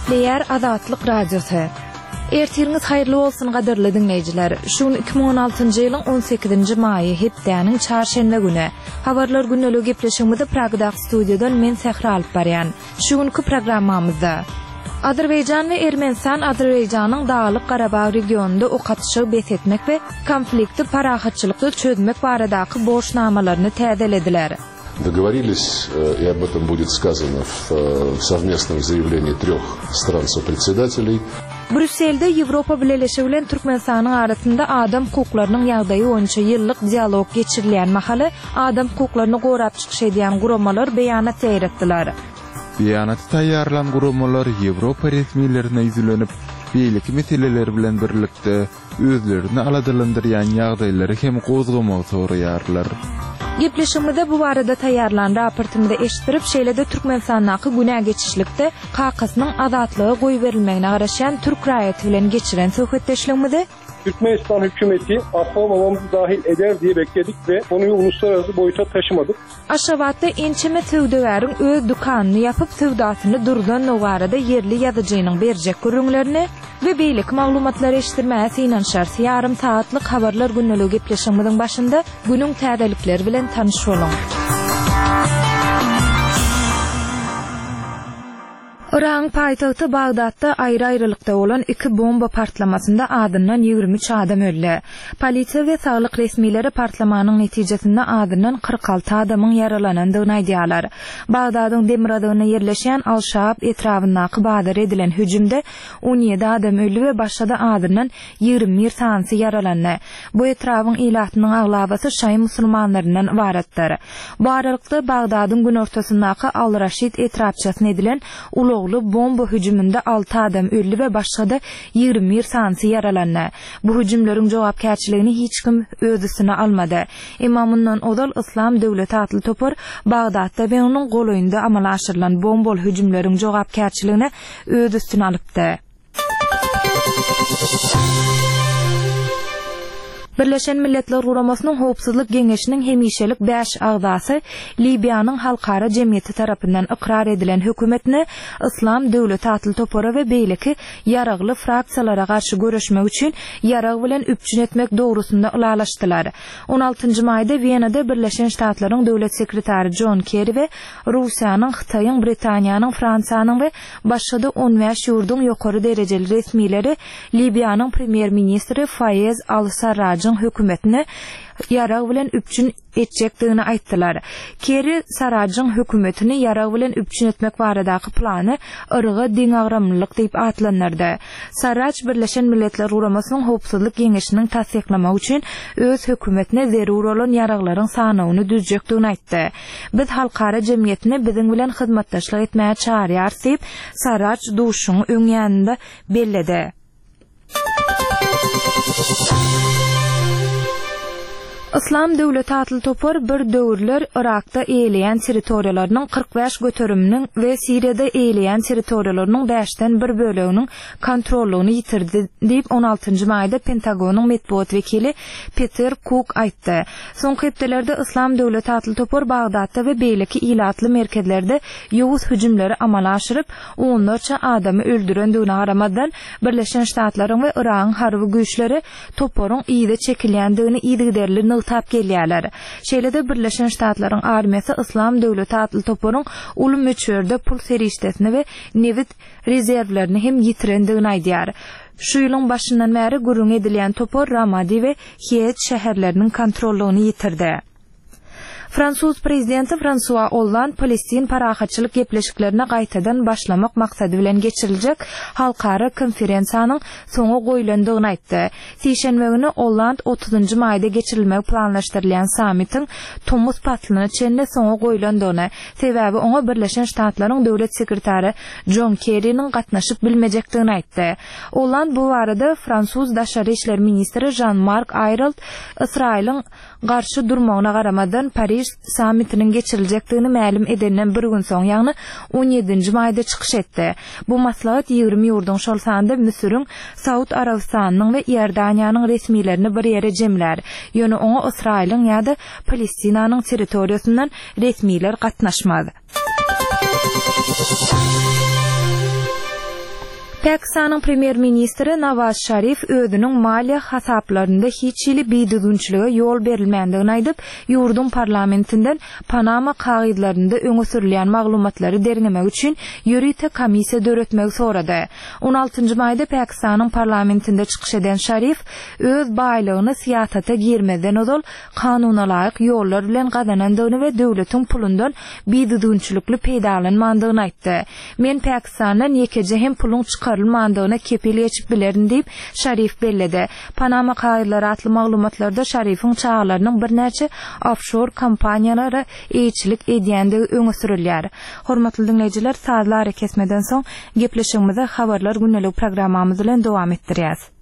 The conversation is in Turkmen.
Eşitleyer Azatlyk Radiosu. Ertiriniz hayırlı olsun gaderli dinleyiciler. Şun 2016-njy ýylyň 18-nji maýy hepdäniň çarşembe güni. Habarlar günnäli gepleşigimizde Pragda studiýadan men Sehra alyp barýan. Şuňky programmamyzda Azerbaýjan we Ermenistan Azerbaýjanyň Dağlyk Garabag regionunda okatyşygy besetmek we konflikti parahatçylykly çözmek baradaky borçnamalaryny täzelediler. Договорились, и об этом будет сказано в совместном заявлении 3 стран-сопредседателей. Brüsselde Ýewropa Birleşigi bilen Türkmenistanyň arasynda adam hukuklarynyň ýagdaýy boýunça ýyllyk dialog geçirilýän mahaly adam hukuklaryny gorap çykyş edýän guramalar beýanat seýretdiler. Beýanaty taýýarlan guramalar Ýewropa resmiýetlerine ýüzlenip, beýleki meseleler bilen birlikde özlerini aladyrlandyrýan ýagdaýlary hem gozgamagy soraýarlar. Gepleşimizde bu barada taýýarlan raportymyzda eşitdirip, şeýlede Türkmenistanyň günä geçişlikde Kakasynyň azatlygy goý berilmegine garaşan Türk raýaty bilen geçiren söhbetdeşligimizde Türkmenistan hükümeti atlamamamızı dahil eder diye bekledik ve konuyu uluslararası boyuta taşımadık. Aşgabatda ençeme tövdelerin öz dükanyny yapıp tövdasyny durdan nogarada yerli ýazyjynyň berjek görüňlerini ve beýlik maglumatlar eşitdirmäsi inanşar ýarym saatlyk habarlar günnäli gepleşigimiziň başynda günüň täzelikleri bilen tanyş bolun. Iran paýtagty Bagdatda aýry-aýrylykda bolan 2 bomba partlamasynda adından 23 adam öldü. Polisiýa we saglyk resmiýetleri partlamanyň netijesinde adından 46 adamyň yaralanandygyny aýdýarlar. Bagdadyň Demiradyna ýerleşen Al-Şaab etrafyndaky badar edilen hüjümde 17 adam öldü we başga adından 21 sansy yaralandy. Bu etrafyň ilatynyň aglabasy şaý musulmanlarynyň ibaratdyr. Bu aralykda Bagdadyň gün ortasyndaky Al-Raşid etrapçasyna edilen ulugly bomba hüjüminde 6 adam öldü we başga 21 sansy yaralandy. Bu hüjümleriň jogapkärçiligini hiç kim öz üstüne almady. Imamyndan odal İslam döwleti atly topar Bagdatda we onuň golaýynda amala aşyrylan bombol hüjümleriň jogapkärçiligini öz üstüne alypdy. Birleşen Milletler Guramasynyň Howpsuzlyk Geňeşiniň hemişelik 5 agdasy Libyanyň halkara jemgyýeti tarapyndan ikrar edilen hökümetini İslam döwleti atly topara we beýleki ýaragly fraksiýalara garşy görüşmek üçin ýarag bilen üpçün etmek dogrusunda ulalaşdylar. 16-njy maýda Wienada Birleşen Ştatlaryň döwlet sekretary John Kerry we Russiýanyň, Hytaýyň, Britaniýanyň, Fransiýanyň we başga 15 ýurduň ýokary derejeli resmiýetleri Libyanyň premier ministri Fayez al-Sarraj hökümetine ýarag bilen üpçün etjekdigini aýtdylar. Kerry Sarrajyň hökümetini ýarag bilen üpçün etmek baradaky plany ırgy diňagramlyk diýip atlanyrdy. Sarraj Birleşen Milletler Guramasynyň Howpsuzlyk Geňeşiniň tasdiklamak üçin öz hökümetine zerur bolan ýaraglaryň sanawyny düzjekdigini aýtdy. Biz halkara jemgyýetine biziň bilen hyzmatdaşlyk etmäge çağırýar diýip Sarraj duşuň öňýäninde belledi. İslam döwleti atly topar bir döwürler Irakda eýleýän territoriýalarynyň 45 göteriminiň we Siriýada eýleýän territoriýalarynyň 5-den 1 böleginiň kontrollugyny ýitirdi diýip 16-njy maýda Pentagonyň medpuat wekili Peter Cook aýtdy. Soňky hepdelerde İslam döwleti atly topar Bagdatda we beýleki ilatly merkezlerde ýowuz hüjümleri amala aşyryp, onlarça adamy öldürendigine garamadan Birleşen Ştatlaryň we Iranyň harby güýçleri toparyň iýde çekilýändigini ýygyderli tap gelýärler. Şeýlede Birleşen Ştatlaryň armiýasy İslam döwleti atly toparyň uly möçberde pul serişdesini we nevit rezerwlerini hem ýitirendigini aýdýar. Şu ýylyň başyndan bäri gürüň edilýän topar Ramadi we Hiet şäherleriniň kontrollugyny ýitirdi. Fransuz prezidenti François Hollande Palestin parahatçylyk gepleşiklerine gaýtadan başlamak maksady bilen geçiriljek halkara konferensiýanyň soňa goýulandygyny aýtdy. Seýşenbe güni Hollande 30-njy maýda geçirilmek planlaşdyrylýan sammitin Tomuz patlyny çende soňa goýulandygyny, sebäbi oňa Birleşen Ştatlaryň döwlet sekretary John Kerry'nin gatnaşyp bilmejekdigini aýtdy. Hollande bu barada Fransuz daşary işler ministri Jean-Marc Ayrault Israýlyň garşy durmagyna garamadan Paris sammitinin geçiriljekdigini ma'lum edenden bir gün soň, ýagny 17-nji maýda çykyş etdi. Bu maslahat 20 ýurduň şol sanynda Misiriň, Saud Arabistanyň we Ýerdaniýanyň resmiýetlerini bir ýere jemler. Ýöne oňa Israýlyň ýa-da Palestinanyň territoriýasyndan resmiýetler gatnaşmady. Pakistan'ın premier ministri Nawaz Sharif özünün maliye hasaplarında hiç ili biýdügünçlige yol berilmändigini aýdyp, ýurdun parlamentinden Panama kagydlarynda öňe sürilýän maglumatlary derňemek üçin ýürite komissiýa döretmek sorady. 16-njy maýda Pakistan'ın parlamentinde çykyş eden Sharif öz baýlygyny siýasata girmeden ozal kanuna laýyk ýollar bilen gazanandygyny we döwletiň pulundan biýdügünçlikli peýdalanmandygyny aýtdy. Men Pakistandan ýekeje hem pulun çıkarılmandygyna kepil geçip bilerin diýip Sharif belledi. Panama kagydlary atly maglumatlarda Sharif'in çağlarynyň bir näçe offshore kompaniýalary eýçilik edýändigi öňe sürilýär. Hormatly dinleýijiler, sazlary kesmeden soň gepleşigimize habarlar günnelik programmamyz bilen dowam etdirýäs.